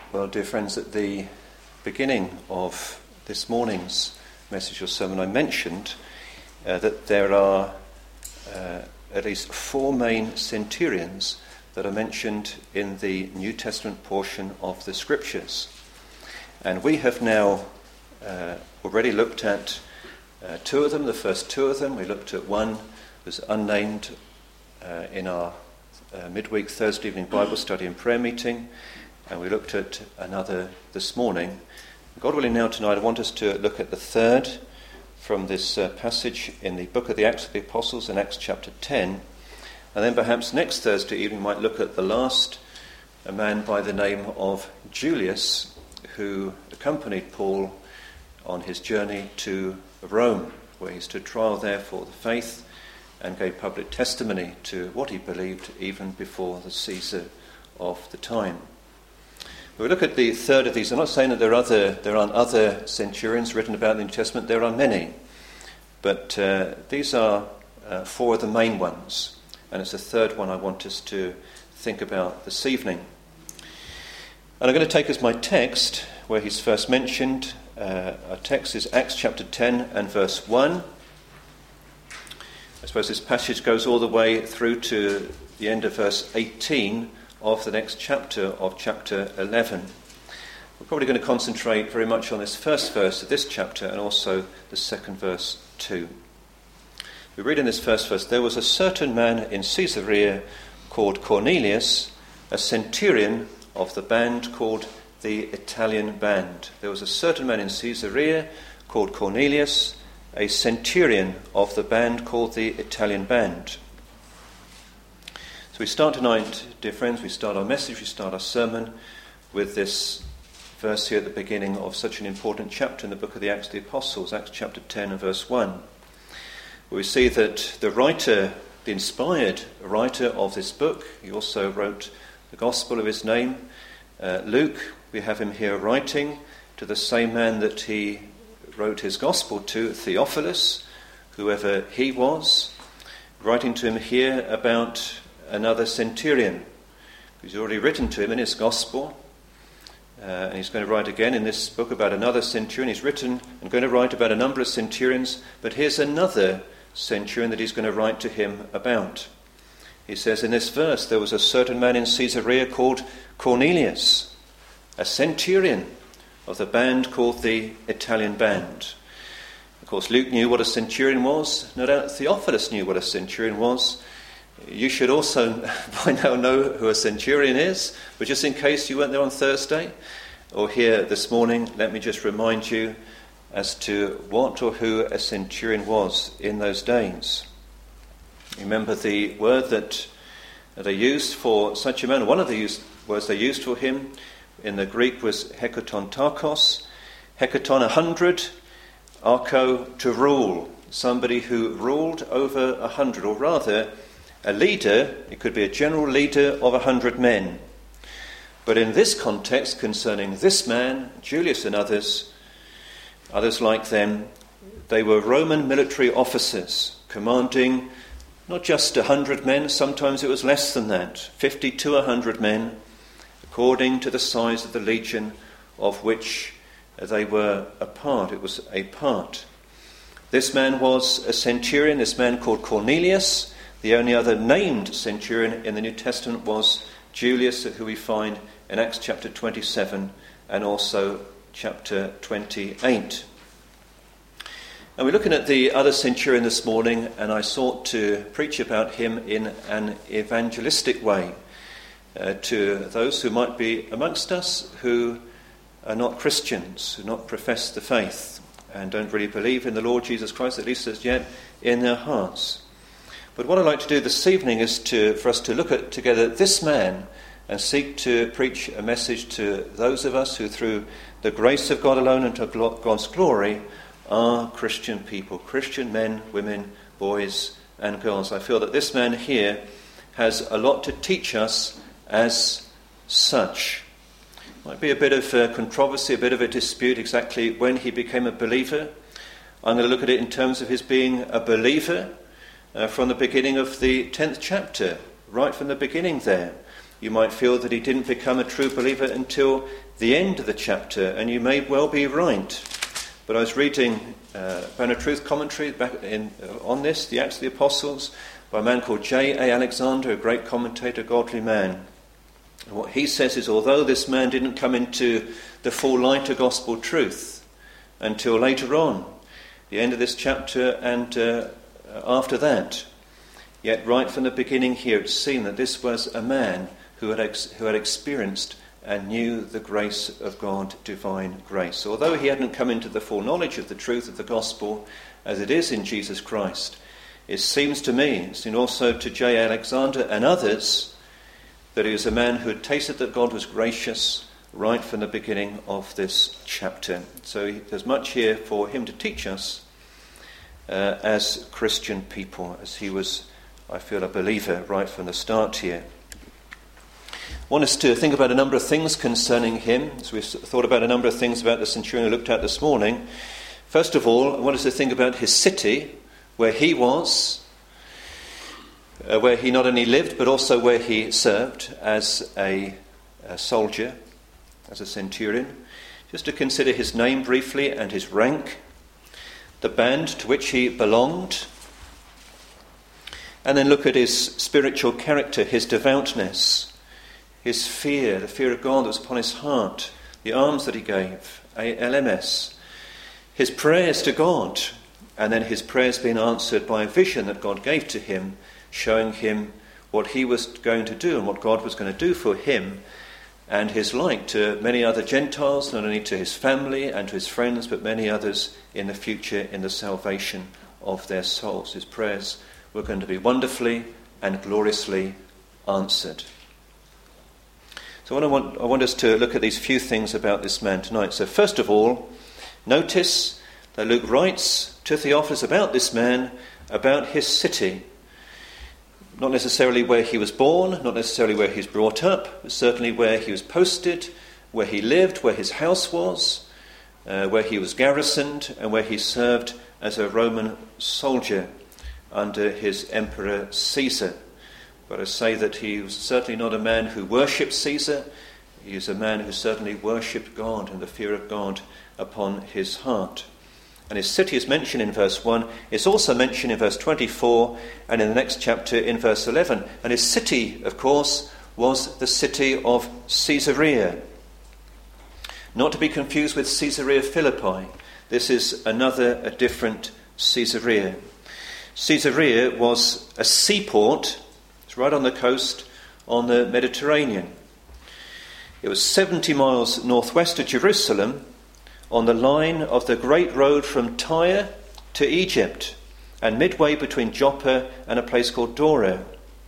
Well, dear friends, at the beginning of this morning's message or sermon, I mentioned that there are at least four main centurions that are mentioned in the New Testament portion of the Scriptures. And we have now already looked at two of them, the first two of them. We looked at one was unnamed in our midweek Thursday evening Bible study and prayer meeting. And we looked at another this morning. God willing, now tonight I want us to look at the third from this passage in the book of the Acts of the Apostles in Acts chapter 10. And then perhaps next Thursday evening we might look at the last, a man by the name of Julius, who accompanied Paul on his journey to Rome, where he stood trial there for the faith and gave public testimony to what he believed even before the Caesar of the time. We look at the third of these. I'm not saying that there aren't other centurions written about in the New Testament. There are many. But these are four of the main ones. And it's the third one I want us to think about this evening. And I'm going to take as my text, where he's first mentioned. Our text is Acts chapter 10 and verse 1. I suppose this passage goes all the way through to the end of verse 18 of the next chapter of chapter 11. We're probably going to concentrate very much on this first verse of this chapter and also the second verse too. We read in this first verse, "There was a certain man in Caesarea called Cornelius, a centurion of the band called the Italian band." There was a certain man in Caesarea called Cornelius, a centurion of the band called the Italian band. So we start tonight, dear friends, we start our message, we start our sermon with this verse here at the beginning of such an important chapter in the book of the Acts of the Apostles, Acts chapter 10 and verse 1. Where we see that the writer, the inspired writer of this book, he also wrote the gospel of his name, Luke. We have him here writing to the same man that he wrote his gospel to, Theophilus, whoever he was, writing to him here about another centurion. He's already written to him in his gospel, and he's going to write again in this book about another centurion. He's written and going to write about a number of centurions, but here's another centurion that he's going to write to him about. He says in this verse, "There was a certain man in Caesarea called Cornelius, a centurion of the band called the Italian band." Of course, Luke knew what a centurion was. No doubt Theophilus knew what a centurion was. You should also by now know who a centurion is, but just in case you weren't there on Thursday or here this morning, let me just remind you as to what or who a centurion was in those days. Remember the word that they used for such a man, one of the words they used for him in the Greek was hekotontarkos, heketon 100, archo to rule, somebody who ruled over 100, or rather a leader. It could be a general leader of 100 men. But in this context, concerning this man, Julius and others like them, they were Roman military officers commanding not just 100 men, sometimes it was less than that, 50 to 100 men, according to the size of the legion of which they were a part. It was a part. This man was a centurion, this man called Cornelius. The only other named centurion in the New Testament was Julius, who we find in Acts chapter 27 and also chapter 28. And we're looking at the other centurion this morning, and I sought to preach about him in an evangelistic way to those who might be amongst us who are not Christians, who not profess the faith and don't really believe in the Lord Jesus Christ, at least as yet, in their hearts. But what I'd like to do this evening is for us to look at together this man and seek to preach a message to those of us who, through the grace of God alone and to God's glory, are Christian people, Christian men, women, boys and girls. I feel that this man here has a lot to teach us as such. Might be a bit of controversy, a bit of a dispute exactly when he became a believer. I'm going to look at it in terms of his being a believer from the beginning of the 10th chapter, right from the beginning there. You might feel that he didn't become a true believer until the end of the chapter, and you may well be right. But I was reading Banner Truth commentary on this, the Acts of the Apostles, by a man called J.A. Alexander, a great commentator, godly man. And what he says is, although this man didn't come into the full light of gospel truth until later on, the end of this chapter and after that, yet right from the beginning here it's seen that this was a man who had experienced and knew the grace of God, divine grace. Although he hadn't come into the full knowledge of the truth of the gospel as it is in Jesus Christ, it seems to me, it's seen also to J. Alexander and others, that he was a man who had tasted that God was gracious right from the beginning of this chapter. So there's much here for him to teach us as Christian people, as he was, I feel, a believer right from the start here. I want us to think about a number of things concerning him. So we've thought about a number of things about the centurion we looked at this morning. First of all, I want us to think about his city, where he was, where he not only lived, but also where he served as a soldier, as a centurion. Just to consider his name briefly and his rank, the band to which he belonged, and then look at his spiritual character, his devoutness, his fear, the fear of God that was upon his heart, the alms that he gave, ALMS, his prayers to God, and then his prayers being answered by a vision that God gave to him, showing him what he was going to do and what God was going to do for him and his like to many other Gentiles, not only to his family and to his friends, but many others in the future in the salvation of their souls. His prayers were going to be wonderfully and gloriously answered. So I want us to look at these few things about this man tonight. So first of all, notice that Luke writes to Theophilus about this man, about his city. Not necessarily where he was born, not necessarily where he was brought up, but certainly where he was posted, where he lived, where his house was, where he was garrisoned, and where he served as a Roman soldier under his Emperor Caesar. But I say that he was certainly not a man who worshipped Caesar. He is a man who certainly worshipped God and the fear of God upon his heart. And his city is mentioned in verse 1. It's also mentioned in verse 24 and in the next chapter in verse 11. And his city, of course, was the city of Caesarea. Not to be confused with Caesarea Philippi. This is a different Caesarea. Caesarea was a seaport. It's right on the coast on the Mediterranean. It was 70 miles northwest of Jerusalem, on the line of the great road from Tyre to Egypt, and midway between Joppa and a place called Dora.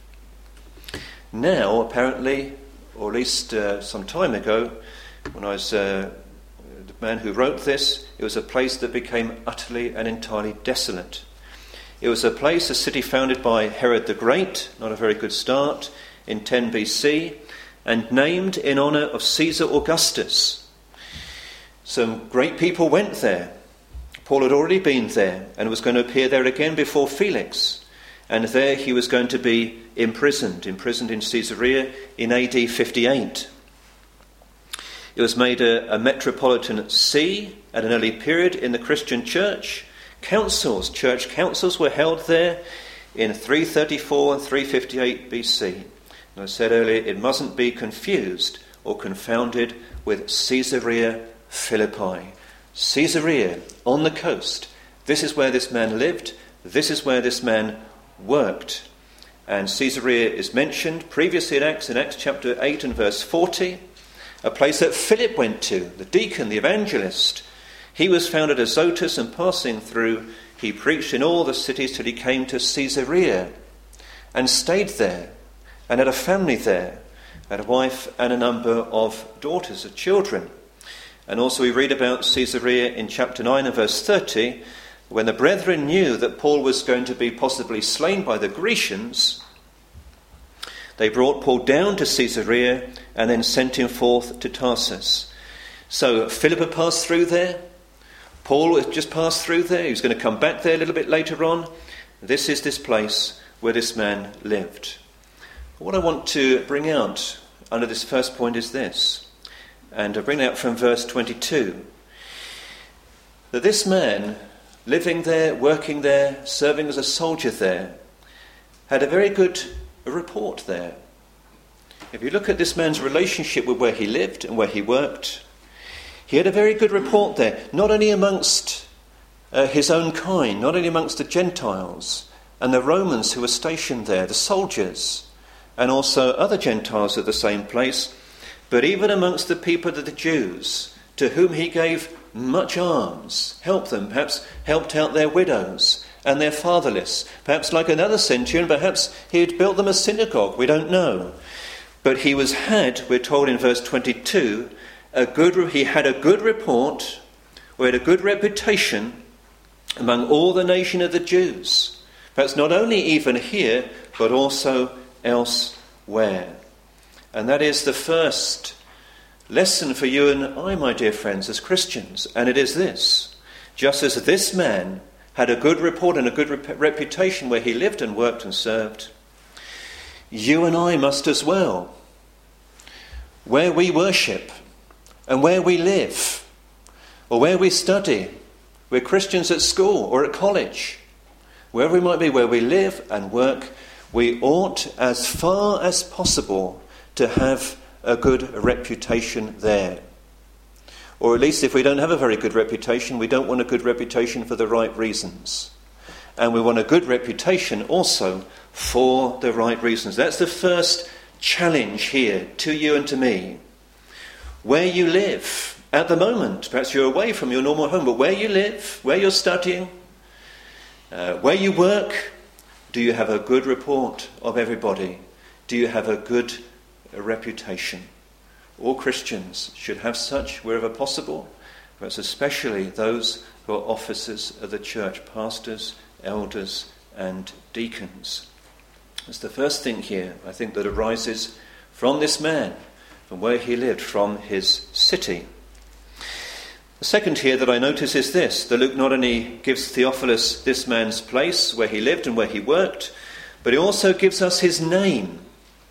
Now, apparently, or at least some time ago, when I was the man who wrote this, it was a place that became utterly and entirely desolate. It was a place, a city founded by Herod the Great, not a very good start, in 10 BC, and named in honour of Caesar Augustus. Some great people went there. Paul had already been there and was going to appear there again before Felix. And there he was going to be imprisoned in Caesarea in AD 58. It was made a metropolitan see at an early period in the Christian church. Church councils were held there in 334 and 358 BC. And I said earlier, it mustn't be confused or confounded with Caesarea Philippi. Caesarea, on the coast. This is where this man lived. This is where this man worked. And Caesarea is mentioned previously in Acts chapter 8 and verse 40. A place that Philip went to, the deacon, the evangelist. He was found at Azotus, and passing through, he preached in all the cities till he came to Caesarea and stayed there and had a family there, had a wife and a number of daughters, of children. And also we read about Caesarea in chapter 9 and verse 30, when the brethren knew that Paul was going to be possibly slain by the Grecians, they brought Paul down to Caesarea and then sent him forth to Tarsus. So Philip had passed through there. Paul had just passed through there. He was going to come back there a little bit later on. This is this place where this man lived. What I want to bring out under this first point is this, and I bring it out from verse 22, that this man, living there, working there, serving as a soldier there, had a very good report there. If you look at this man's relationship with where he lived and where he worked, he had a very good report there, not only amongst his own kind, not only amongst the Gentiles and the Romans who were stationed there, the soldiers, and also other Gentiles at the same place, but even amongst the people of the Jews, to whom he gave much alms, helped them, perhaps helped out their widows and their fatherless, perhaps like another centurion, perhaps he had built them a synagogue, we don't know. But he we're told in verse 22, he had a good report, or had a good reputation among all the nation of the Jews. Perhaps not only even here, but also elsewhere. And that is the first lesson for you and I, my dear friends, as Christians. And it is this: just as this man had a good report and a good reputation where he lived and worked and served, you and I must as well. Where we worship and where we live, or where we study, we're Christians at school or at college, wherever we might be, where we live and work, we ought as far as possible to have a good reputation there. Or at least if we don't have a very good reputation, we don't want a good reputation for the right reasons. And we want a good reputation also for the right reasons. That's the first challenge here to you and to me. Where you live at the moment, perhaps you're away from your normal home, but where you live, where you're studying, where you work, do you have a good report of everybody? Do you have a good reputation? All Christians should have such wherever possible, but especially those who are officers of the church, pastors, elders and deacons. That's the first thing here, I think, that arises from this man, from where he lived, from his city. The second here that I notice is this, that Luke not only gives Theophilus this man's place, where he lived and where he worked, but he also gives us his name.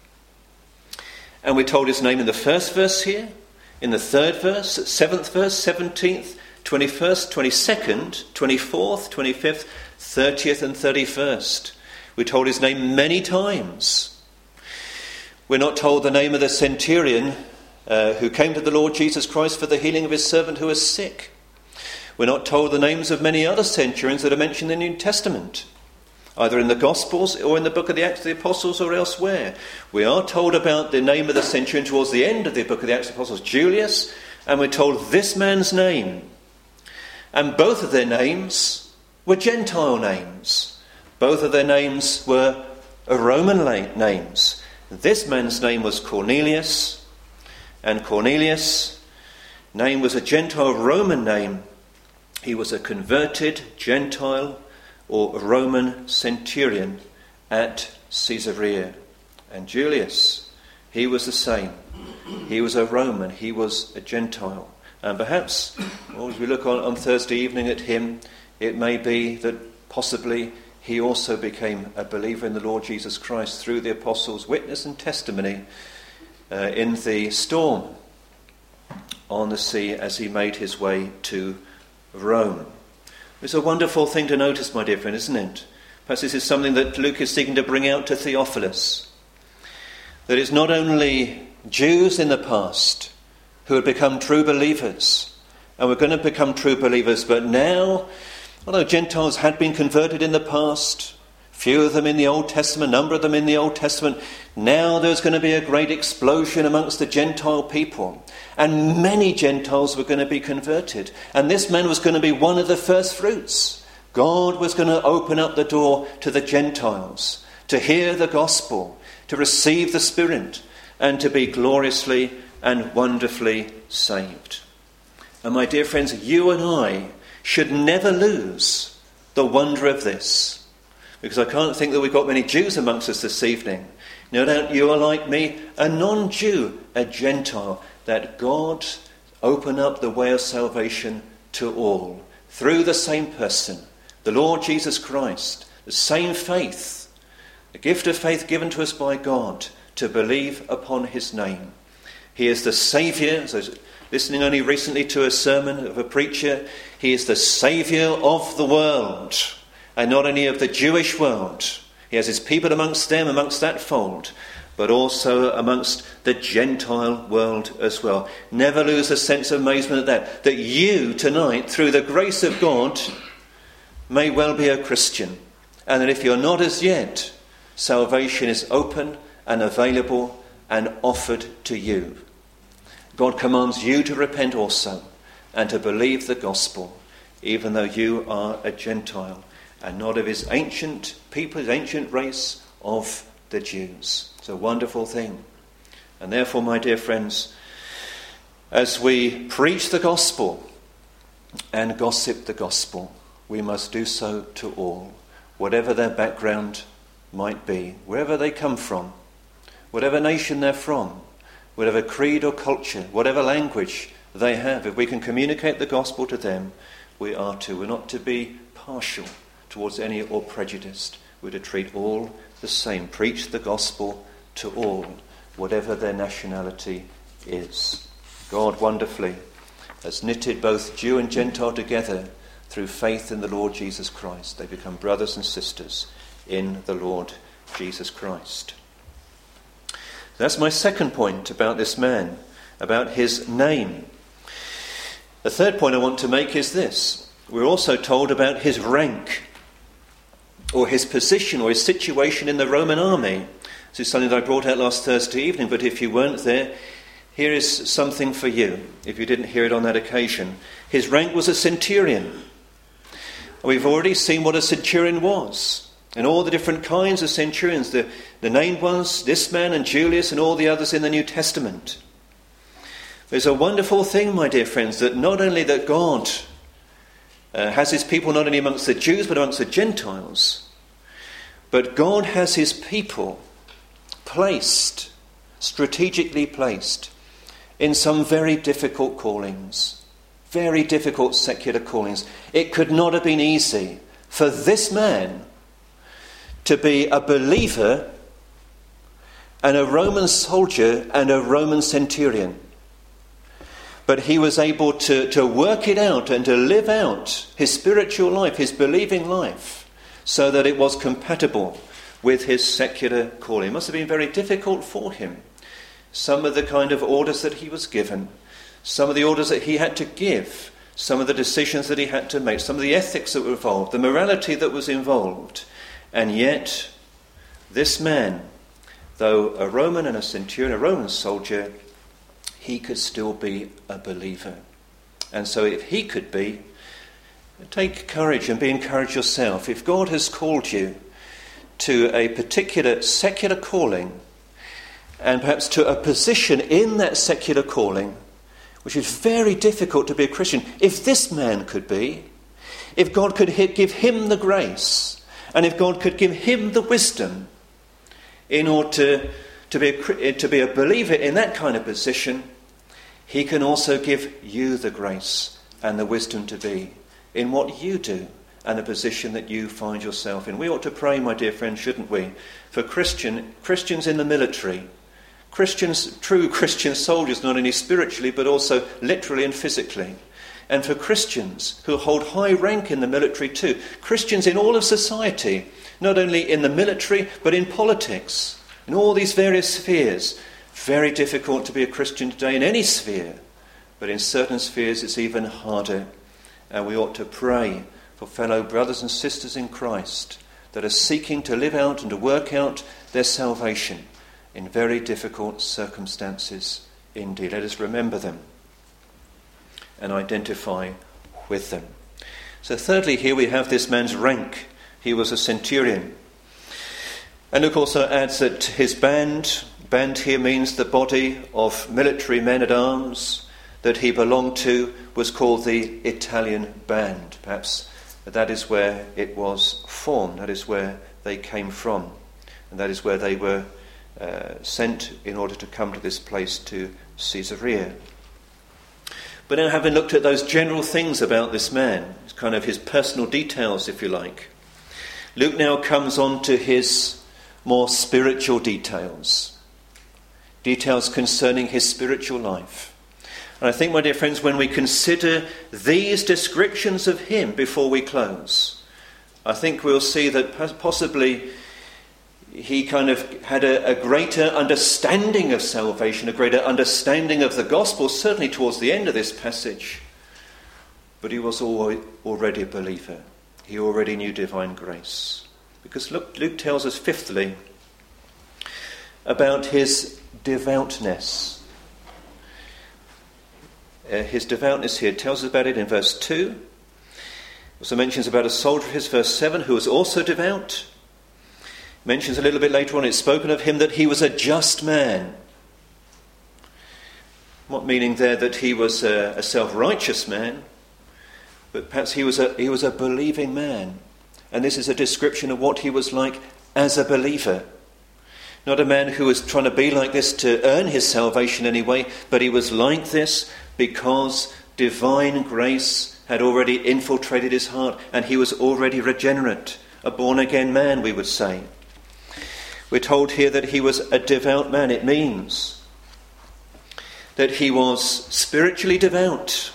And we're told his name in the first verse here, in the third verse, 7th verse, 17th, 21st, 22nd, 24th, 25th, 30th and 31st. We're told his name many times. We're not told the name of the centurion who came to the Lord Jesus Christ for the healing of his servant who was sick. We're not told the names of many other centurions that are mentioned in the New Testament, either in the Gospels or in the book of the Acts of the Apostles or elsewhere. We are told about the name of the centurion towards the end of the book of the Acts of the Apostles, Julius, and we're told this man's name. And both of their names were Gentile names. Both of their names were Roman names. This man's name was Cornelius, and Cornelius' name was a Gentile Roman name. He was a converted Gentile or Roman centurion at Caesarea. And Julius, he was the same. He was a Roman, he was a Gentile. And perhaps, as we look on Thursday evening at him, it may be that possibly he also became a believer in the Lord Jesus Christ through the apostles' witness and testimony in the storm on the sea as he made his way to Rome. It's a wonderful thing to notice, my dear friend, isn't it? Perhaps this is something that Luke is seeking to bring out to Theophilus. That it's not only Jews in the past who had become true believers, and were going to become true believers, but now, although Gentiles had been converted in the past, few of them in the Old Testament, a number of them in the Old Testament, now there's going to be a great explosion amongst the Gentile people. And many Gentiles were going to be converted. And this man was going to be one of the first fruits. God was going to open up the door to the Gentiles, to hear the gospel, to receive the Spirit, and to be gloriously and wonderfully saved. And my dear friends, you and I should never lose the wonder of this. Because I can't think that we've got many Jews amongst us this evening. No doubt you are like me, a non-Jew, a Gentile, that God open up the way of salvation to all through the same person, the Lord Jesus Christ, the same faith, the gift of faith given to us by God, to believe upon his name. He is the Saviour. So listening only recently to a sermon of a preacher, he is the Saviour of the world, and not only of the Jewish world. He has his people amongst them, amongst that fold, but also amongst the Gentile world as well. Never lose a sense of amazement at that you tonight, through the grace of God, may well be a Christian. And that if you're not as yet, salvation is open and available and offered to you. God commands you to repent also and to believe the gospel, even though you are a Gentile and not of his ancient people, his ancient race of the Jews. It's a wonderful thing. And therefore, my dear friends, as we preach the gospel and gossip the gospel, we must do so to all, whatever their background might be, wherever they come from, whatever nation they're from, whatever creed or culture, whatever language they have. If we can communicate the gospel to them, we are to. We're not to be partial towards any or prejudiced. We're to treat all the same. Preach the gospel to all, whatever their nationality is. God wonderfully has knitted both Jew and Gentile together through faith in the Lord Jesus Christ. They become brothers and sisters in the Lord Jesus Christ. That's my second point about this man, about his name. The third point I want to make is this. We're also told about his rank, or his position, or his situation in the Roman army. This is something that I brought out last Thursday evening, but if you weren't there, here is something for you, if you didn't hear it on that occasion. His rank was a centurion. We've already seen what a centurion was, and all the different kinds of centurions, the named ones, this man and Julius and all the others in the New Testament. There's a wonderful thing, my dear friends, that not only that God has his people not only amongst the Jews but amongst the Gentiles, but God has his people placed, strategically placed, in some very difficult callings, very difficult secular callings. It could not have been easy for this man to be a believer and a Roman soldier and a Roman centurion. But he was able to work it out and to live out his spiritual life, his believing life, so that it was compatible with his secular calling. It must have been very difficult for him. Some of the kind of orders that he was given, some of the orders that he had to give, some of the decisions that he had to make, some of the ethics that were involved, the morality that was involved. And yet, this man, though a Roman and a centurion, a Roman soldier, he could still be a believer. And so if he could be, take courage and be encouraged yourself. If God has called you to a particular secular calling, and perhaps to a position in that secular calling, which is very difficult to be a Christian, if this man could be, if God could give him the grace, and if God could give him the wisdom in order to be a believer in that kind of position, he can also give you the grace and the wisdom to be in what you do and the position that you find yourself in. We ought to pray, my dear friends, shouldn't we, for Christians in the military, true Christian soldiers, not only spiritually but also literally and physically, and for Christians who hold high rank in the military too, Christians in all of society, not only in the military but in politics, in all these various spheres. Very difficult to be a Christian today in any sphere, but in certain spheres it's even harder. And we ought to pray for fellow brothers and sisters in Christ that are seeking to live out and to work out their salvation in very difficult circumstances indeed. Let us remember them and identify with them. So thirdly, here we have this man's rank. He was a centurion. And Luke also adds that his band here means the body of military men-at-arms that he belonged to was called the Italian band. Perhaps that is where it was formed, that is where they came from, and that is where they were sent in order to come to this place, to Caesarea. But now, having looked at those general things about this man, kind of his personal details, if you like, Luke now comes on to his more spiritual details. details concerning his spiritual life. And I think, my dear friends, when we consider these descriptions of him before we close, I think we'll see that possibly he kind of had a greater understanding of salvation, a greater understanding of the gospel, certainly towards the end of this passage. But he was already a believer. He already knew divine grace. Because Luke tells us, fifthly, about his devoutness. His devoutness here tells us about it in verse 2. Also mentions about a soldier of his, verse 7, who was also devout. Mentions a little bit later on, it's spoken of him that he was a just man. Not meaning there that he was a self-righteous man, but perhaps he was a believing man. And this is a description of what he was like as a believer. Not a man who was trying to be like this to earn his salvation anyway, but he was like this because divine grace had already infiltrated his heart and he was already regenerate, a born-again man, we would say. We're told here that he was a devout man. It means that he was spiritually devout.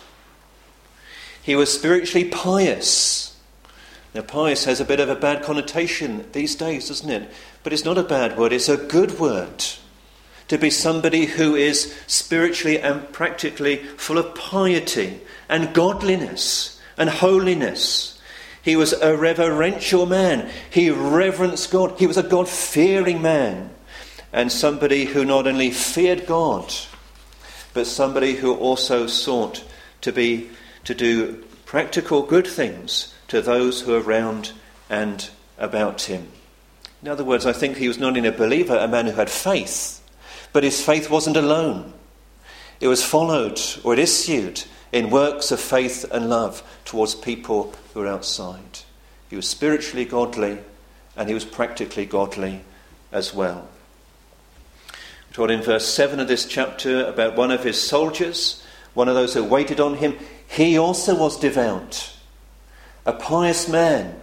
He was spiritually pious. Now, pious has a bit of a bad connotation these days, doesn't it? But it's not a bad word, it's a good word. To be somebody who is spiritually and practically full of piety and godliness and holiness. He was a reverential man. He reverenced God. He was a God-fearing man. And somebody who not only feared God, but somebody who also sought to do practical good things to those who are around and about him. In other words, I think he was not only a believer, a man who had faith, but his faith wasn't alone. It was followed, or it issued, in works of faith and love towards people who were outside. He was spiritually godly, and he was practically godly as well. We're told in verse 7 of this chapter about one of his soldiers, one of those who waited on him. He also was devout, a pious man,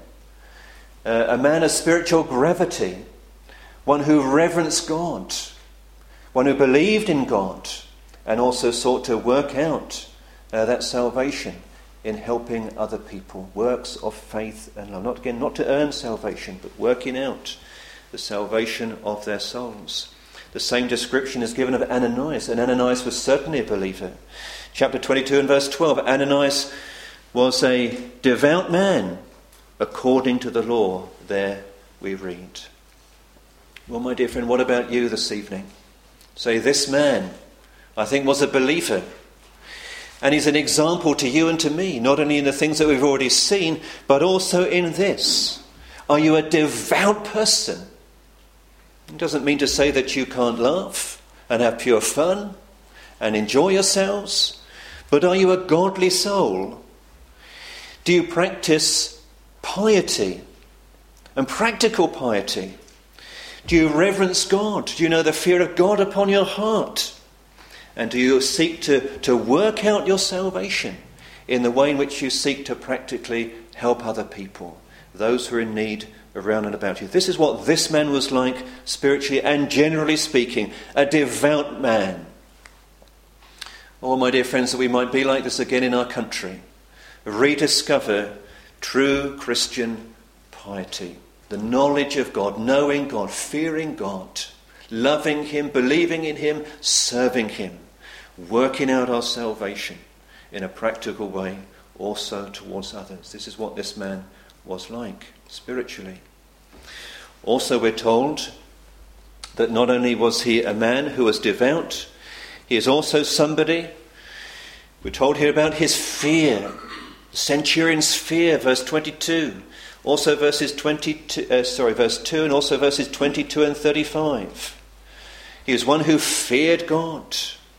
a man of spiritual gravity, one who reverenced God, one who believed in God, and also sought to work out that salvation in helping other people. Works of faith and love. Not to earn salvation, but working out the salvation of their souls. The same description is given of Ananias, and Ananias was certainly a believer. Chapter 22 and verse 12, Ananias was a devout man according to the law. There we read. Well, my dear friend, what about you this evening? Say, this man, I think, was a believer. And he's an example to you and to me, not only in the things that we've already seen, but also in this. Are you a devout person? It doesn't mean to say that you can't laugh and have pure fun and enjoy yourselves, but are you a godly soul? Do you practice piety and practical piety? Do you reverence God? Do you know the fear of God upon your heart? And do you seek to work out your salvation in the way in which you seek to practically help other people, those who are in need around and about you? This is what this man was like, spiritually and generally speaking, a devout man. Oh, my dear friends, that we might be like this again in our country. Rediscover true Christian piety, the knowledge of God, knowing God, fearing God, loving him, believing in him, serving him, working out our salvation in a practical way also towards others. This is what this man was like spiritually. Also, we're told that not only was he a man who was devout, he is also somebody, we're told here about his fear, the centurion's fear, verse 22. Also verse 2 and also verses 22 and 35. He was one who feared God.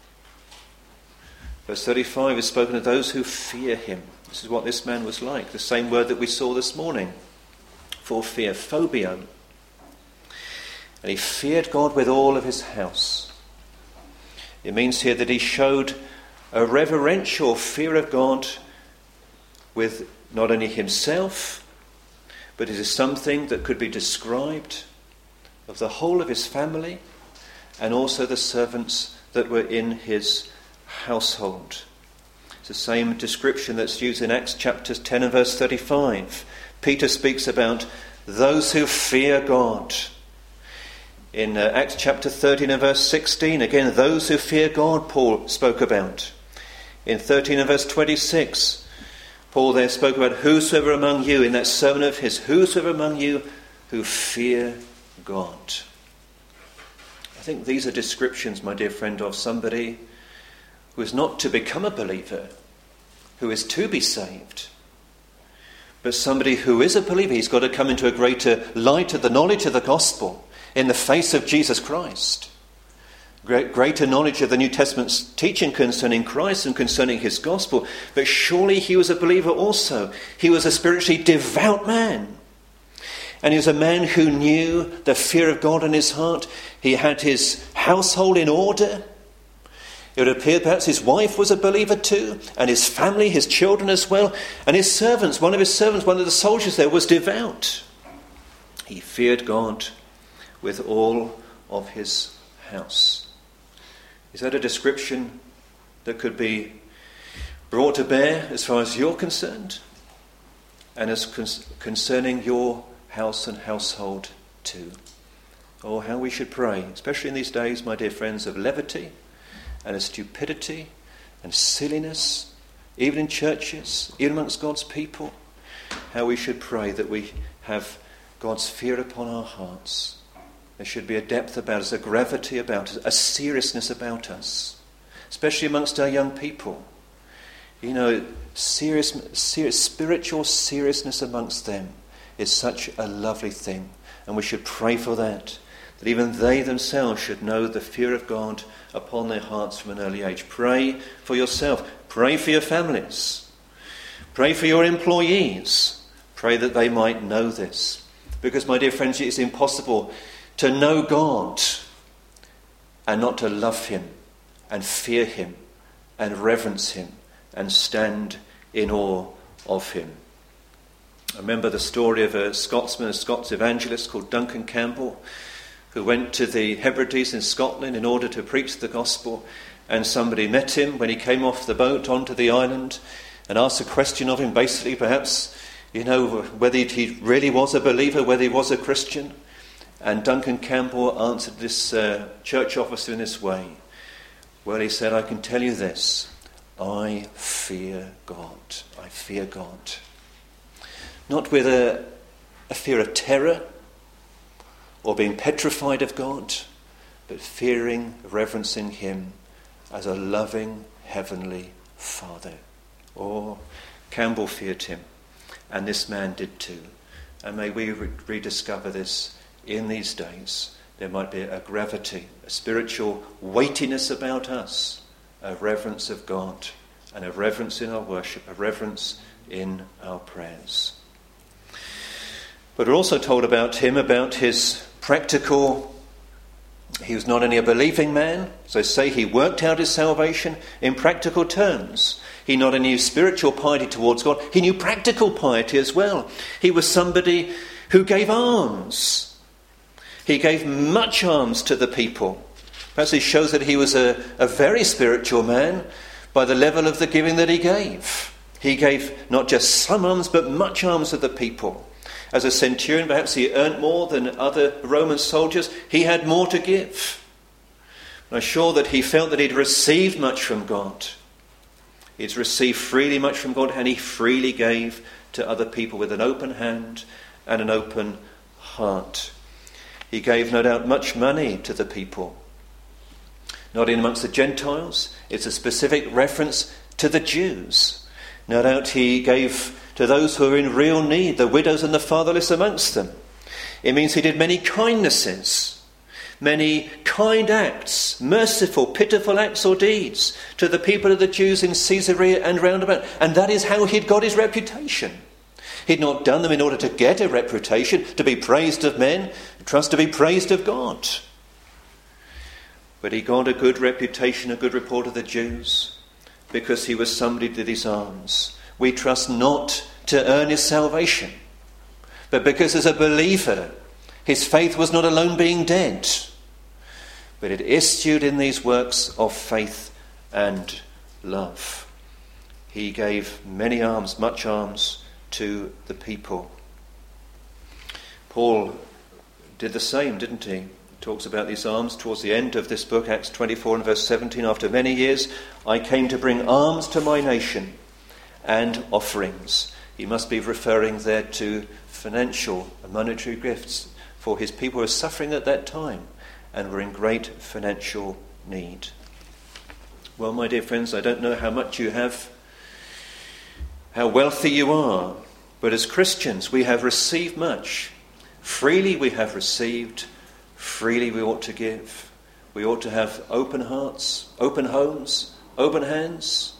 Verse 35 is spoken of those who fear him. This is what this man was like. The same word that we saw this morning for fear, phobia. And he feared God with all of his house. It means here that he showed a reverential fear of God with not only himself, but it is something that could be described of the whole of his family and also the servants that were in his household. It's the same description that's used in Acts chapter 10 and verse 35. Peter speaks about those who fear God. In Acts chapter 13 and verse 16, again, those who fear God, Paul spoke about. In 13 and verse 26, Paul there spoke about whosoever among you, in that sermon of his, whosoever among you who fear God. I think these are descriptions, my dear friend, of somebody who is not to become a believer, who is to be saved, but somebody who is a believer. He's got to come into a greater light of the knowledge of the gospel in the face of Jesus Christ. Greater knowledge of the New Testament's teaching concerning Christ and concerning his gospel. But surely he was a believer also. He was a spiritually devout man. And he was a man who knew the fear of God in his heart. He had his household in order. It would appear perhaps his wife was a believer too, and his family, his children as well. And his servants, one of the soldiers there, was devout. He feared God with all of his house. Is that a description that could be brought to bear as far as you're concerned? And as concerning your house and household too? Oh, how we should pray, especially in these days, my dear friends, of levity and of stupidity and silliness, even in churches, even amongst God's people. How we should pray that we have God's fear upon our hearts. There should be a depth about us, a gravity about us, a seriousness about us, especially amongst our young people. You know, spiritual seriousness amongst them is such a lovely thing, and we should pray for that even they themselves should know the fear of God upon their hearts from an early age. Pray for yourself. Pray for your families. Pray for your employees. Pray that they might know this. Because, my dear friends, it's impossible to know God and not to love him and fear him and reverence him and stand in awe of him. I remember the story of a Scotsman, a Scots evangelist called Duncan Campbell, who went to the Hebrides in Scotland in order to preach the gospel, and somebody met him when he came off the boat onto the island and asked a question of him, basically perhaps, whether he really was a believer, whether he was a Christian. And Duncan Campbell answered this church officer in this way. Well, he said, I can tell you this, I fear God. I fear God. Not with a fear of terror or being petrified of God, but fearing, reverencing him as a loving heavenly Father. Oh, Campbell feared him, and this man did too. And may we rediscover this in these days. There might be a gravity, a spiritual weightiness about us, a reverence of God, and a reverence in our worship, a reverence in our prayers. But we're also told about him, about his practical. He was not only a believing man, so say he worked out his salvation in practical terms. He not only knew spiritual piety towards God, he knew practical piety as well. He was somebody who gave alms. He gave much alms to the people. Perhaps it shows that he was a very spiritual man by the level of the giving that he gave. He gave not just some alms, but much alms to the people. As a centurion, perhaps he earned more than other Roman soldiers. He had more to give. I'm sure that he felt that he'd received much from God. He'd received freely much from God, and he freely gave to other people with an open hand and an open heart. He gave, no doubt, much money to the people. Not in amongst the Gentiles. It's a specific reference to the Jews. No doubt he gave to those who are in real need, the widows and the fatherless amongst them. It means he did many kindnesses, many kind acts, merciful, pitiful acts or deeds to the people of the Jews in Caesarea and round about. And that is how he'd got his reputation. He'd not done them in order to get a reputation, to be praised of men, trust to be praised of God. But he got a good reputation, a good report of the Jews, because he was somebody who did his alms. We trust not to earn his salvation, but because as a believer, his faith was not alone being dead, but it issued in these works of faith and love. He gave many alms, much alms to the people. Paul did the same, didn't he? He talks about these alms towards the end of this book, Acts 24 and verse 17. After many years, I came to bring alms to my nation and offerings. He must be referring there to financial and monetary gifts for his people who were suffering at that time and were in great financial need. Well, my dear friends, I don't know how much you have, how wealthy you are, but as Christians we have received much. Freely we have received, freely we ought to give. We ought to have open hearts, open homes, open hands,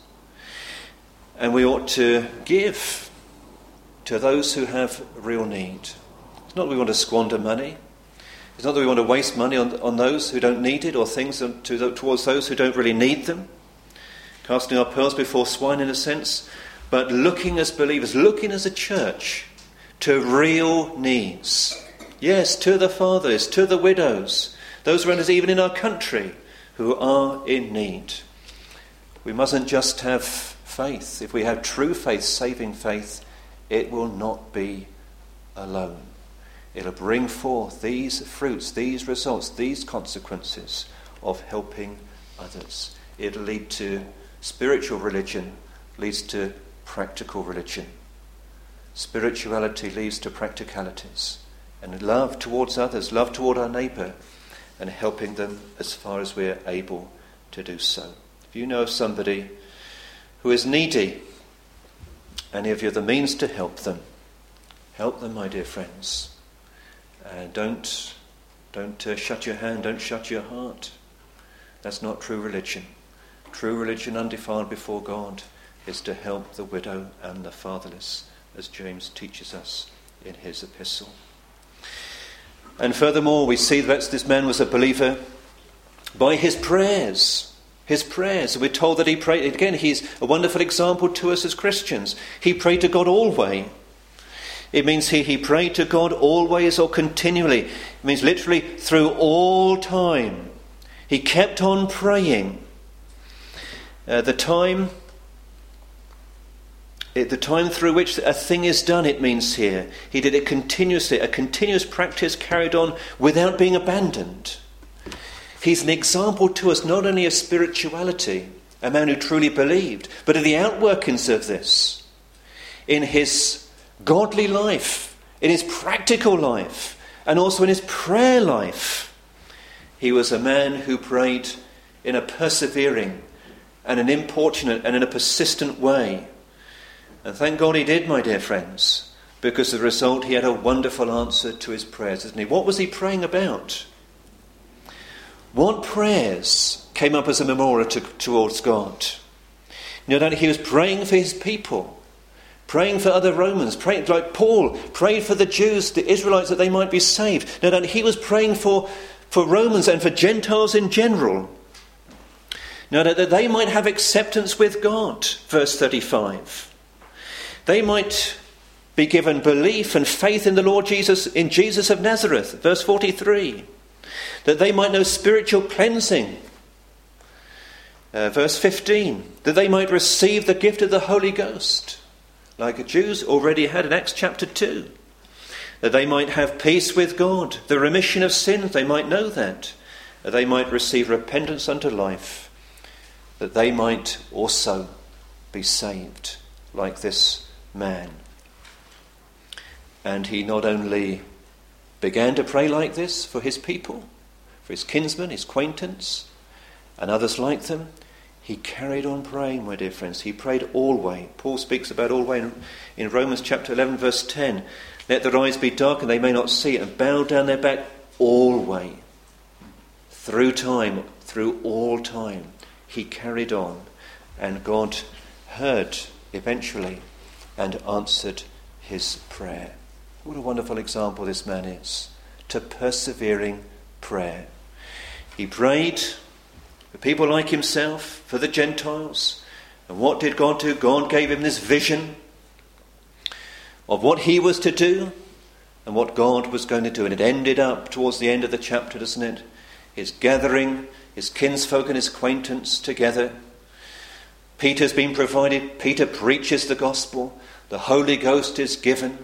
and we ought to give to those who have real need. It's not that we want to squander money. It's not that we want to waste money on those who don't need it, or things towards those who don't really need them. Casting our pearls before swine in a sense, but looking as believers, looking as a church to real needs. Yes, to the fatherless, to the widows, those around us even in our country who are in need. We mustn't just have faith. If we have true faith, saving faith, it will not be alone. It'll bring forth these fruits, these results, these consequences of helping others. It'll lead to spiritual religion, leads to practical religion. Spirituality leads to practicalities. And love towards others, love toward our neighbour, and helping them as far as we're able to do so. If you know of somebody who is needy, and if you have the means to help them, my dear friends. Don't shut your hand, don't shut your heart. That's not true religion. True religion, undefiled before God, is to help the widow and the fatherless, as James teaches us in his epistle. And furthermore, we see that this man was a believer by his prayers. His prayers. We're told that he prayed. Again, he's a wonderful example to us as Christians. He prayed to God always. It means he prayed to God always or continually. It means literally through all time. He kept on praying. The time through which a thing is done, it means here. He did it continuously, a continuous practice carried on without being abandoned. He's an example to us not only of spirituality, a man who truly believed, but of the outworkings of this in his godly life, in his practical life, and also in his prayer life. He was a man who prayed in a persevering and an importunate and in a persistent way. And thank God he did, my dear friends, because as a result he had a wonderful answer to his prayers, isn't he? What was he praying about? What prayers came up as a memorial towards God? No doubt he was praying for his people, praying for other Romans, praying like Paul prayed for the Jews, the Israelites, that they might be saved. No doubt he was praying for Romans and for Gentiles in general. No doubt that they might have acceptance with God, verse 35. They might be given belief and faith in the Lord Jesus, in Jesus of Nazareth, verse 43. That they might know spiritual cleansing, verse 15. That they might receive the gift of the Holy Ghost, like the Jews already had in Acts chapter 2. That they might have peace with God, the remission of sins, they might know that. That they might receive repentance unto life. That they might also be saved, like this man. And he not only began to pray like this for his people, for his kinsmen, his acquaintance, and others like them, he carried on praying, my dear friends. He prayed always. Paul speaks about always in Romans chapter 11, verse 10. Let their eyes be dark and they may not see, and bow down their back always. Through time, through all time, he carried on, and God heard eventually and answered his prayer. What a wonderful example this man is to persevering prayer. He prayed for people like himself, for the Gentiles. And what did God do? God gave him this vision of what he was to do and what God was going to do. And it ended up towards the end of the chapter, doesn't it? He's gathering his kinsfolk and his acquaintance together. Peter's been provided. Peter preaches the gospel. The Holy Ghost is given.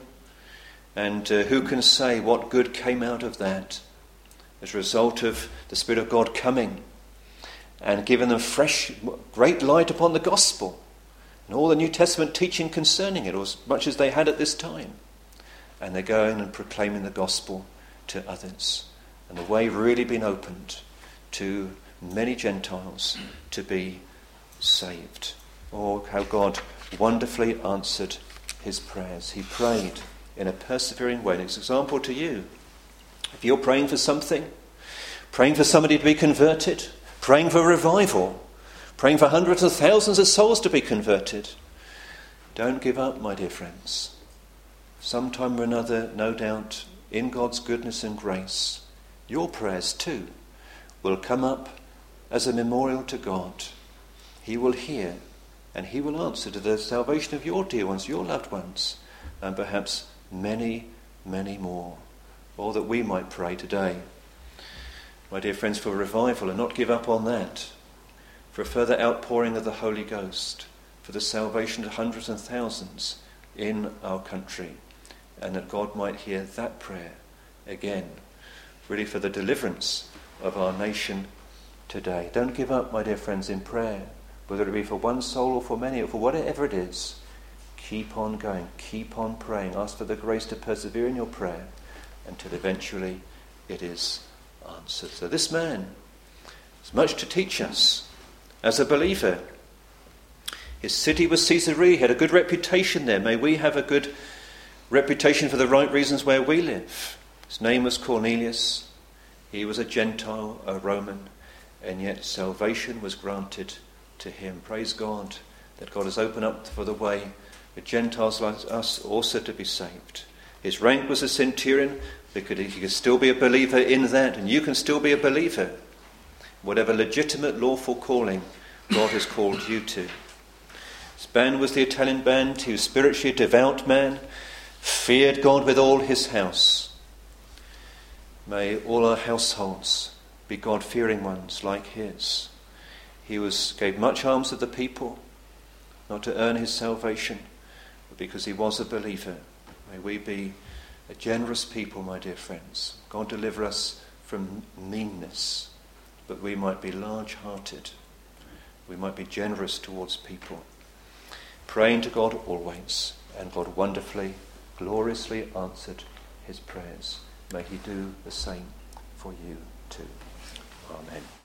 And who can say what good came out of that as a result of the Spirit of God coming and giving them fresh, great light upon the gospel and all the New Testament teaching concerning it, or as much as they had at this time. And they're going and proclaiming the gospel to others. And the way really been opened to many Gentiles to be saved. Oh, how God wonderfully answered his prayers. He prayed in a persevering way. And it's an example to you. If you're praying for something, praying for somebody to be converted, praying for revival, praying for hundreds of thousands of souls to be converted, don't give up, my dear friends. Sometime or another, no doubt, in God's goodness and grace, your prayers too will come up as a memorial to God. He will hear and he will answer to the salvation of your dear ones, your loved ones, and perhaps many, many more. All that we might pray today, my dear friends, for revival, and not give up on that, for a further outpouring of the Holy Ghost, for the salvation of hundreds and thousands in our country, and that God might hear that prayer again, really for the deliverance of our nation today. Don't give up, my dear friends, in prayer, whether it be for one soul or for many, or for whatever it is. Keep on going, keep on praying. Ask for the grace to persevere in your prayer until eventually it is answered. So this man has much to teach us as a believer. His city was Caesarea. He had a good reputation there. May we have a good reputation for the right reasons where we live. His name was Cornelius. He was a Gentile, a Roman, and yet salvation was granted to him. Praise God that God has opened up for the way for Gentiles like us also to be saved. His rank was a centurion, because he could still be a believer in that, and you can still be a believer. Whatever legitimate, lawful calling God has called you to. His band was the Italian band. He was spiritually a devout man, feared God with all his house. May all our households be God-fearing ones like his. He gave much alms to the people, not to earn his salvation, but because he was a believer. May we be a generous people, my dear friends. God deliver us from meanness, but we might be large-hearted. We might be generous towards people. Praying to God always, and God wonderfully, gloriously answered his prayers. May he do the same for you too. Amen.